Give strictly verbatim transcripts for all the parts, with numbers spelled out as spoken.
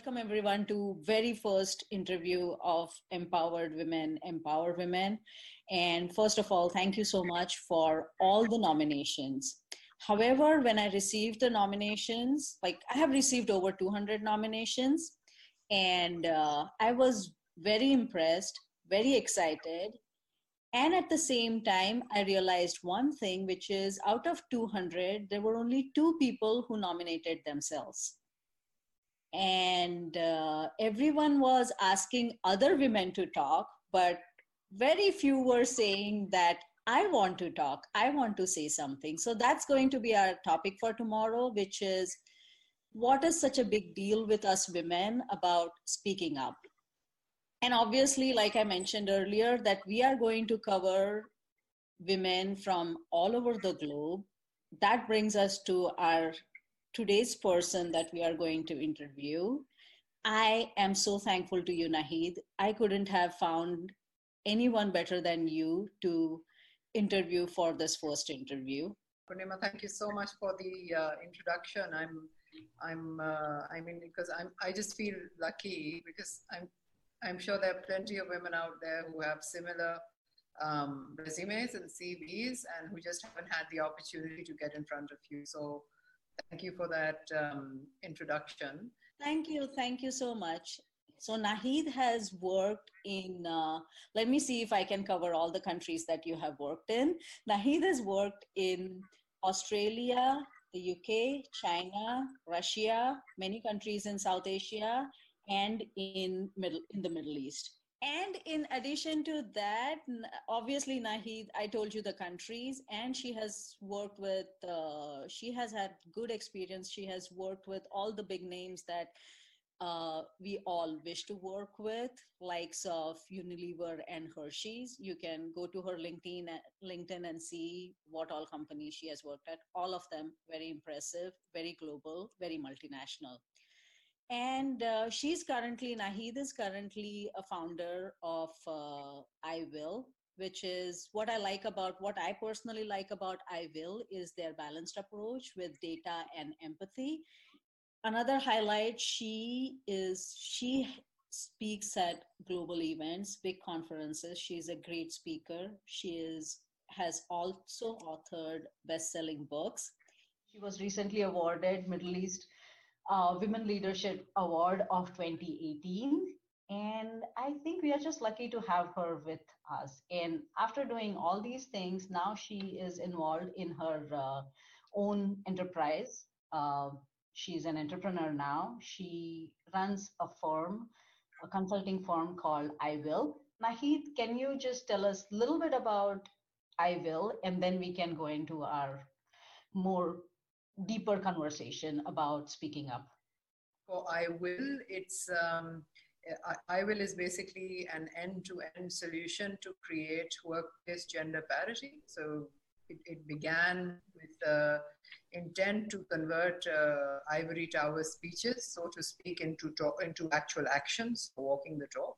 welcome everyone to very first interview of Empowered Women, Empower Women. And first of all, thank you so much for all the nominations. However, when I received the nominations, like I have received over two hundred nominations, and uh, I was very impressed, very excited. And at the same time, I realized one thing, which is out of two hundred, there were only two people who nominated themselves. And uh, everyone was asking other women to talk, but very few were saying that I want to talk, I want to say something. So that's going to be our topic for tomorrow, which is what is such a big deal with us women about speaking up. And obviously, like I mentioned earlier, that we are going to cover women from all over the globe. That brings us to our today's person that we are going to interview. I am so thankful to you, Naheed. I couldn't have found anyone better than you to interview for this first interview. Purnima, thank you so much for the uh, introduction. I'm, I'm, uh, I mean, because I'm, I just feel lucky because I'm, I'm sure there are plenty of women out there who have similar um, resumes and C Vs and who just haven't had the opportunity to get in front of you. So thank you for that um, introduction. Thank you. Thank you so much. So Naheed has worked in, uh, let me see if I can cover all the countries that you have worked in. Naheed has worked in Australia, the U K, China, Russia, many countries in South Asia, and in, middle, in the Middle East. And in addition to that, obviously, Naheed, I told you the countries, and she has worked with, uh, she has had good experience. She has worked with all the big names that uh, we all wish to work with, likes of Unilever and Hershey's. You can go to her LinkedIn, LinkedIn and see what all companies she has worked at. All of them very impressive, very global, very multinational. And uh, she's currently, Naheed is currently a founder of uh, I Will, which is what I like about, what I personally like about I Will is their balanced approach with data and empathy. Another highlight, she is, she speaks at global events, big conferences. She's a great speaker. She is, has also authored best-selling books. She was recently awarded Middle East Uh, Women Leadership Award of twenty eighteen. And I think we are just lucky to have her with us. And after doing all these things, now she is involved in her uh, own enterprise. Uh, she's an entrepreneur now. She runs a firm, a consulting firm called I Will. Naheed, can you just tell us a little bit about I Will, and then we can go into our more deeper conversation about speaking up? For I Will, it's um, I, I Will is basically an end-to-end solution to create workplace gender parity. So it, it began with the intent to convert uh, ivory tower speeches, so to speak, into talk, into actual actions, walking the talk.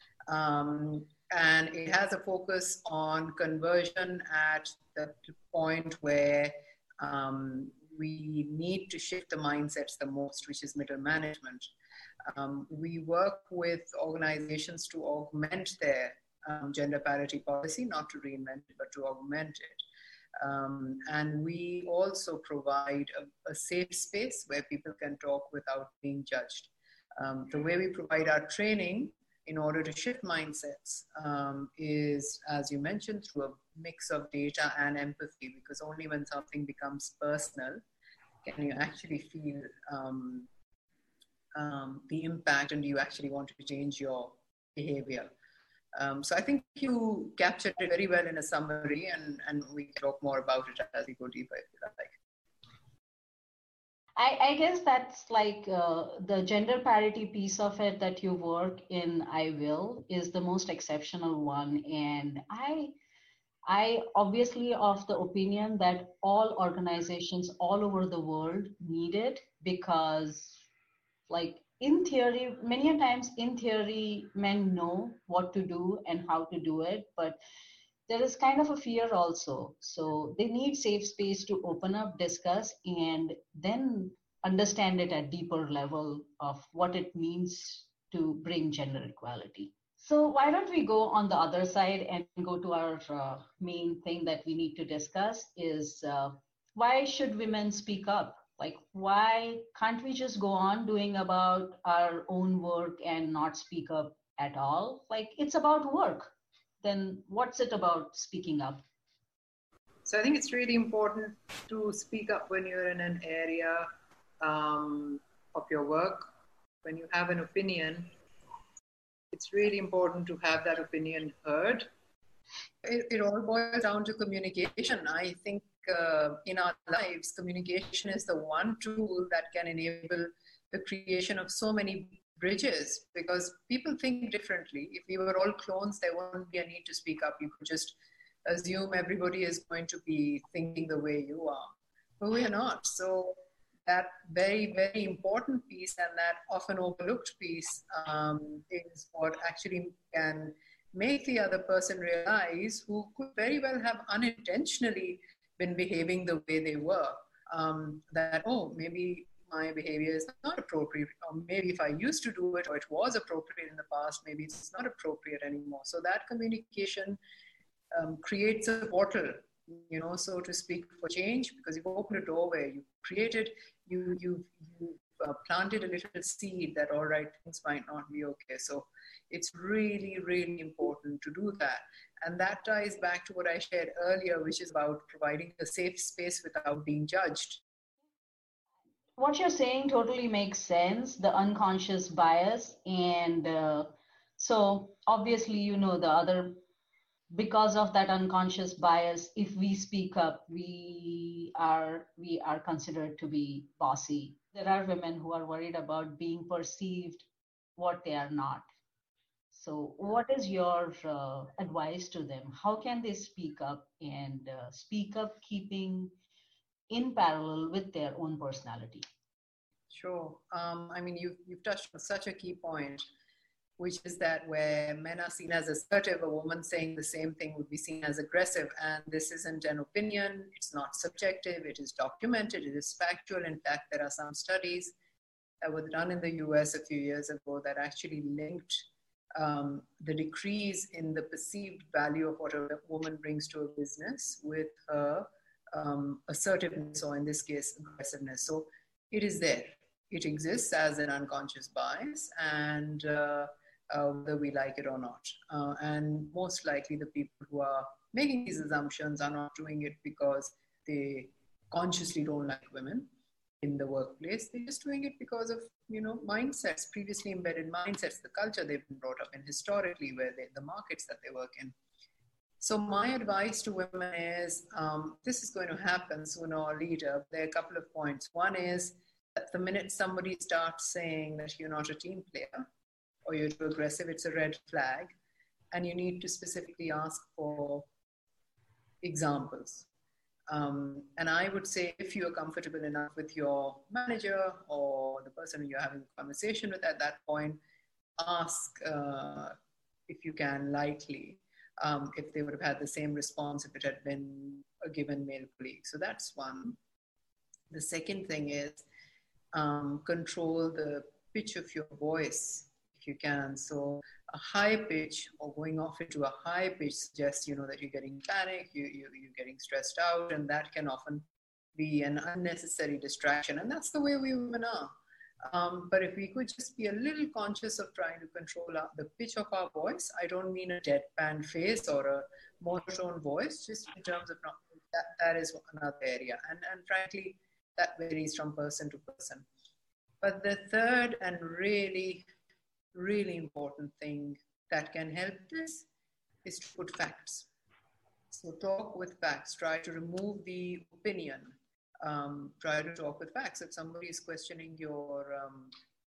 Um, and it has a focus on conversion at the point where um, we need to shift the mindsets the most, which is middle management. Um, we work with organizations to augment their um, gender parity policy, not to reinvent it, but to augment it. Um, and we also provide a, a safe space where people can talk without being judged. Um, the way we provide our training in order to shift mindsets um, is, as you mentioned, through a mix of data and empathy, because only when something becomes personal can you actually feel um, um, the impact and you actually want to change your behavior. Um, so I think you captured it very well in a summary, and, and we can talk more about it as we go deeper if you like. I, I guess that's like uh, the gender parity piece of it that you work in I Will is the most exceptional one. And I, I obviously of the opinion that all organizations all over the world need it, because like in theory, many times in theory, men know what to do and how to do it, but there is kind of a fear also. So they need safe space to open up, discuss, and then understand it at deeper level of what it means to bring gender equality. So why don't we go on the other side and go to our uh, main thing that we need to discuss is uh, why should women speak up? Like, why can't we just go on doing about our own work and not speak up at all? Like, it's about work. Then what's it about speaking up? So I think it's really important to speak up when you're in an area um, of your work. When you have an opinion, it's really important to have that opinion heard. It, it all boils down to communication. I think uh, in our lives, communication is the one tool that can enable the creation of so many bridges, because people think differently. If we were all clones, there wouldn't be a need to speak up. You could just assume everybody is going to be thinking the way you are, but we are not. So that very, very important piece and that often overlooked piece um, is what actually can make the other person realize, who could very well have unintentionally been behaving the way they were, um, that, oh, maybe my behavior is not appropriate, or maybe if I used to do it or it was appropriate in the past, maybe it's not appropriate anymore. So that communication um, creates a portal, you know, so to speak, for change, because you've opened a doorway, you created, you, you, you uh, planted a little seed that, all right, things might not be okay. So it's really, really important to do that. And that ties back to what I shared earlier, which is about providing a safe space without being judged. What you're saying totally makes sense, the unconscious bias. And uh, so obviously, you know, the other, because of that unconscious bias, if we speak up, we are we are considered to be bossy. There are women who are worried about being perceived what they are not. So what is your uh, advice to them? How can they speak up and uh, speak up keeping in parallel with their own personality? Sure. Um, I mean, you've, you've touched on such a key point, which is that where men are seen as assertive, a woman saying the same thing would be seen as aggressive. And this isn't an opinion, it's not subjective, it is documented, it is factual. In fact, there are some studies that were done in the U S a few years ago that actually linked um, the decrease in the perceived value of what a woman brings to a business with her um, assertiveness, or in this case, aggressiveness. So it is there. It exists as an unconscious bias, and uh, uh, whether we like it or not. Uh, and most likely the people who are making these assumptions are not doing it because they consciously don't like women in the workplace. They're just doing it because of, you know, mindsets, previously embedded mindsets, the culture they've been brought up in historically, where they, the markets that they work in. So my advice to women is, um, this is going to happen sooner or later. There are a couple of points. One is that the minute somebody starts saying that you're not a team player or you're too aggressive, it's a red flag. And you need to specifically ask for examples. Um, and I would say, if you're comfortable enough with your manager or the person you're having a conversation with at that point, ask uh, if you can lightly, um, if they would have had the same response if it had been a given male colleague. So that's one. The second thing is um, control the pitch of your voice if you can. So a high pitch or going off into a high pitch suggests, you know, that you're getting panic, you, you, you're getting stressed out, and that can often be an unnecessary distraction. And that's the way we women are. Um, but if we could just be a little conscious of trying to control our, the pitch of our voice, I don't mean a deadpan face or a monotone voice, just in terms of not, that, that is another area. And, and frankly, that varies from person to person. But the third and really, really important thing that can help this is to put facts. So talk with facts, try to remove the opinion. Um, try to talk with facts. If somebody is questioning your, um,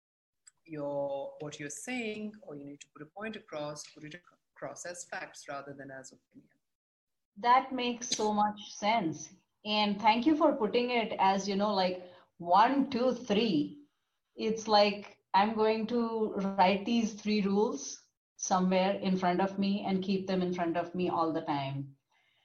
your, what you're saying, or you need to put a point across, put it across as facts rather than as opinion. That makes so much sense. And thank you for putting it as, you know, like one, two, three. It's like I'm going to write these three rules somewhere in front of me and keep them in front of me all the time.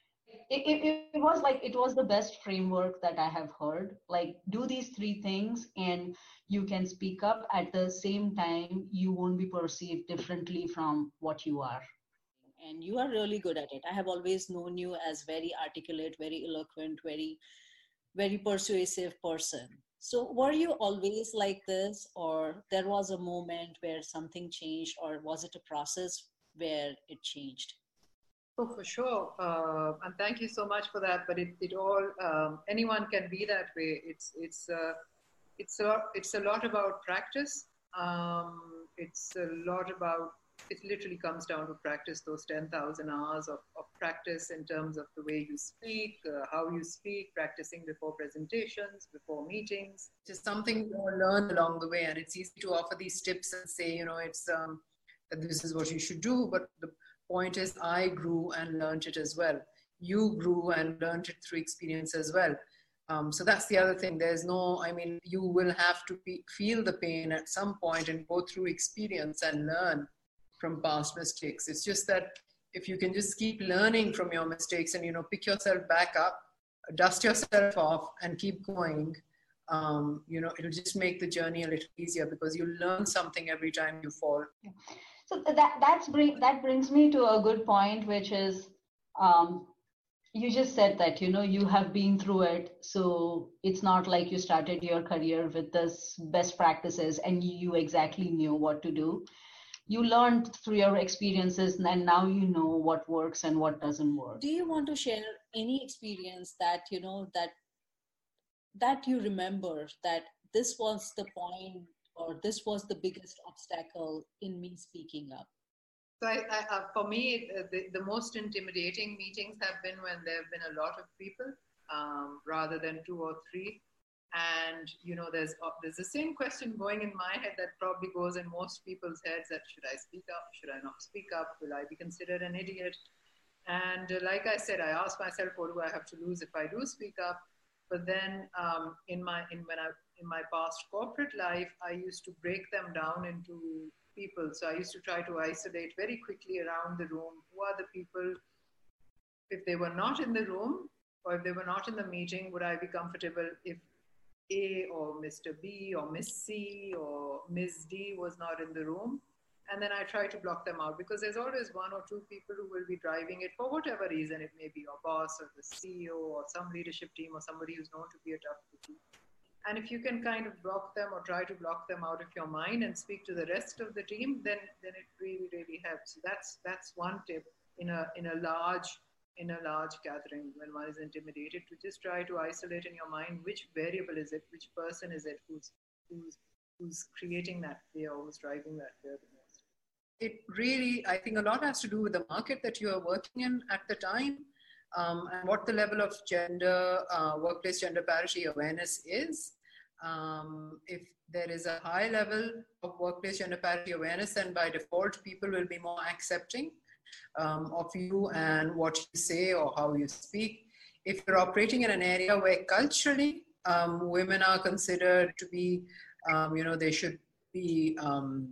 it, it, it was like, it was the best framework that I have heard. Like, do these three things and you can speak up. At the same time, you won't be perceived differently from what you are. And you are really good at it. I have always known you as very articulate, very eloquent, very, very persuasive person. So were you always like this, or there was a moment where something changed, or was it a process where it changed? Oh, for sure. Uh, and thank you so much for that. But it, it all, um, anyone can be that way. It's, it's, uh, it's, a, it's a lot about practice. Um, it's a lot about, it literally comes down to practice, those ten thousand hours of, of practice in terms of the way you speak, uh, how you speak, practicing before presentations, before meetings. Just something you learn along the way. And it's easy to offer these tips and say, you know, it's, um, that this is what you should do. But the point is, I grew and learned it as well. You grew and learned it through experience as well. Um, so that's the other thing. There's no, I mean, you will have to be, feel the pain at some point and go through experience and learn from past mistakes. It's just that if you can just keep learning from your mistakes and, you know, pick yourself back up, dust yourself off and keep going, um, you know, it'll just make the journey a little easier because you learn something every time you fall. So that, that's bring, that brings me to a good point, which is, um, you just said that, you know, you have been through it. So it's not like you started your career with this best practices and you exactly knew what to do. You learned through your experiences, and now you know what works and what doesn't work. Do you want to share any experience that, you know, that, that you remember that this was the point, or this was the biggest obstacle in me speaking up? So I, I, uh, for me, the, the most intimidating meetings have been when there have been a lot of people um, rather than two or three. And, you know, there's, uh, there's the same question going in my head that probably goes in most people's heads, that should I speak up? Should I not speak up? Will I be considered an idiot? And uh, like I said, I ask myself, what do I have to lose if I do speak up? But then um, in, my, in, when I, in my past corporate life, I used to break them down into people. So I used to try to isolate very quickly around the room who are the people, if they were not in the room or if they were not in the meeting, would I be comfortable if A or Mister B or Miss C or Miss D was not in the room? And then I try to block them out, because there's always one or two people who will be driving it for whatever reason. It may be your boss or the C E O or some leadership team or somebody who's known to be a tough cookie. And if you can kind of block them or try to block them out of your mind and speak to the rest of the team, then, then it really, really helps. That's, that's one tip in a, in a large, in a large gathering when one is intimidated, to just try to isolate in your mind which variable is it, which person is it who's, who's, who's creating that fear, who's driving that fear the most. It really, I think a lot has to do with the market that you are working in at the time. Um, and what the level of gender, uh, workplace gender parity awareness is. Um, if there is a high level of workplace gender parity awareness, then by default, people will be more accepting um, of you and what you say or how you speak. If you're operating in an area where culturally um, women are considered to be, um, you know, they should be um,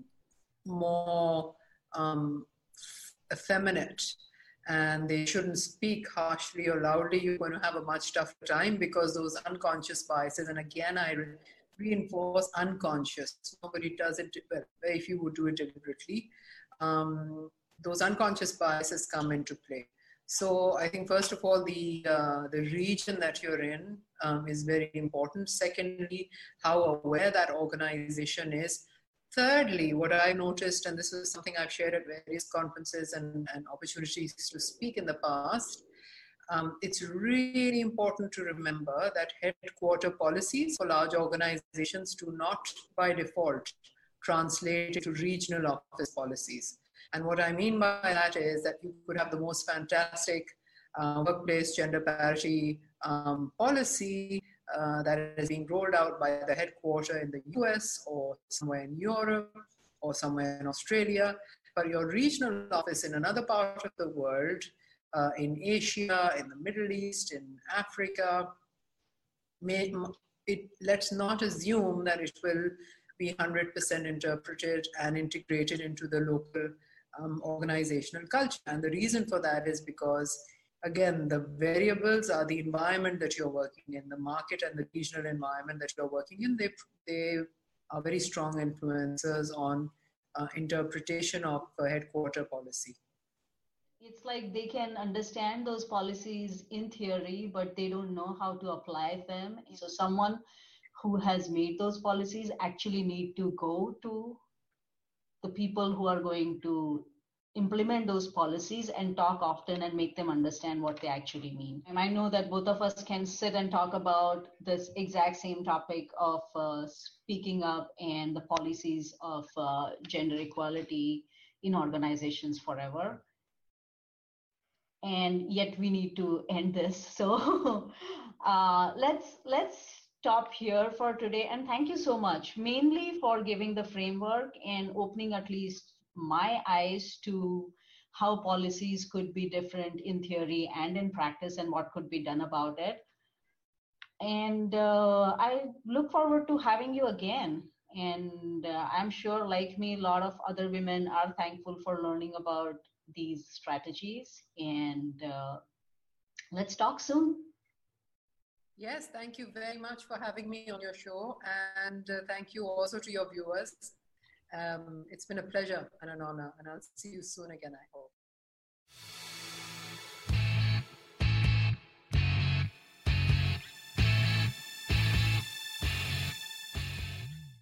more um, effeminate, and they shouldn't speak harshly or loudly, you're going to have a much tougher time, because those unconscious biases, and again, I re reinforce unconscious. Nobody does it, well, very few would do it deliberately. Um, those unconscious biases come into play. So I think, first of all, the, uh, the region that you're in um, is very important. Secondly, how aware that organization is. Thirdly, what I noticed, and this is something I've shared at various conferences and, and opportunities to speak in the past, um, it's really important to remember that headquarter policies for large organizations do not, by default, translate into regional office policies. And what I mean by that is that you could have the most fantastic uh, workplace gender parity um, policy Uh, that is being rolled out by the headquarter in the U S or somewhere in Europe or somewhere in Australia, but your regional office in another part of the world, uh, in Asia, in the Middle East, in Africa, may, it, let's not assume that it will be one hundred percent interpreted and integrated into the local um, organizational culture. And the reason for that is because again, the variables are the environment that you're working in, the market and the regional environment that you're working in. They, they are very strong influencers on uh, interpretation of uh, headquarter policy. It's like they can understand those policies in theory, but they don't know how to apply them. So someone who has made those policies actually need to go to the people who are going to implement those policies and talk often and make them understand what they actually mean. And I know that both of us can sit and talk about this exact same topic of uh, speaking up and the policies of uh, gender equality in organizations forever. And yet we need to end this. So uh, let's let's stop here for today. And thank you so much, mainly for giving the framework and opening at least my eyes to how policies could be different in theory and in practice and what could be done about it. And uh, I look forward to having you again. And uh, I'm sure, like me, a lot of other women are thankful for learning about these strategies. And uh, let's talk soon. Yes, thank you very much for having me on your show. And uh, thank you also to your viewers. Um, it's been a pleasure and an honor. And I'll see you soon again, I hope.